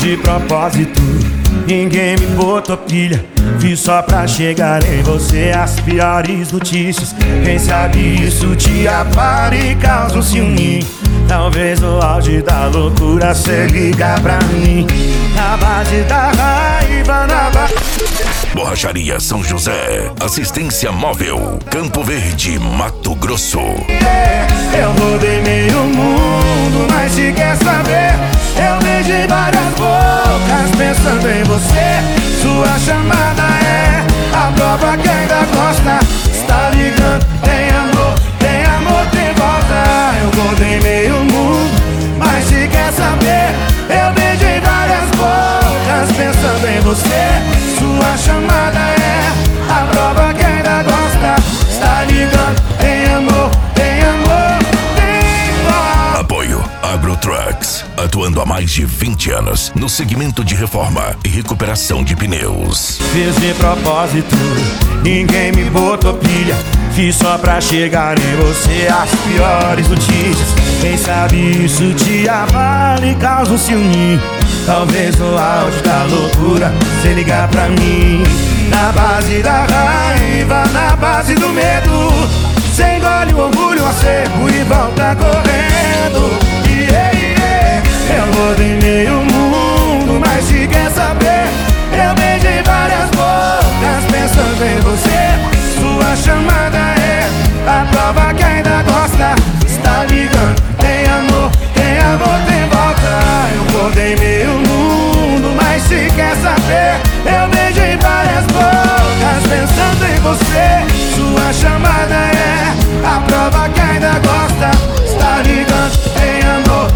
de propósito, ninguém me botou pilha. Fiz só pra chegar em você as piores notícias. Quem sabe isso te abala e causa um ciúme. Talvez no auge da loucura cê liga pra mim. Na base da raiva, na base... Borracharia São José, assistência móvel, Campo Verde, Mato Grosso. Eu rodei meio mundo, mas se quer saber, eu beijei várias bocas pensando em você. Sua chamada é a prova que ainda gosta. Está ligando, tem amor, tem volta. Eu rodei meio mundo, mas se quer saber, eu beijei várias bocas pensando em você. Sua chamada é a prova que ainda gosta. Está ligando, tem amor, tem volta. Apoio AgroTrucks, atuando há mais de 20 anos no segmento de reforma e recuperação de pneus. Fiz de propósito, ninguém me botou pilha. Fiz só pra chegar em você as piores notícias. Quem sabe isso te abala e causa um ciúme. Talvez no auge da loucura cê ligar pra mim. Na base da raiva, na base do medo, cê engole o orgulho a seco e volta correndo. Eu rodei meio mundo, mas se quer saber, eu beijei várias bocas pensando em você. Sua chamada é a prova que ainda gosta. Está ligando, tem amor, tem volta. Eu rodei meio mundo, mas se quer saber, eu beijei várias bocas pensando em você. Sua chamada é a prova que ainda gosta. Está ligando, tem amor,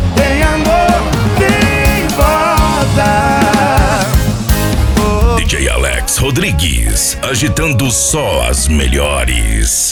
tem volta. DJ Alex Rodrigues, agitando só as melhores.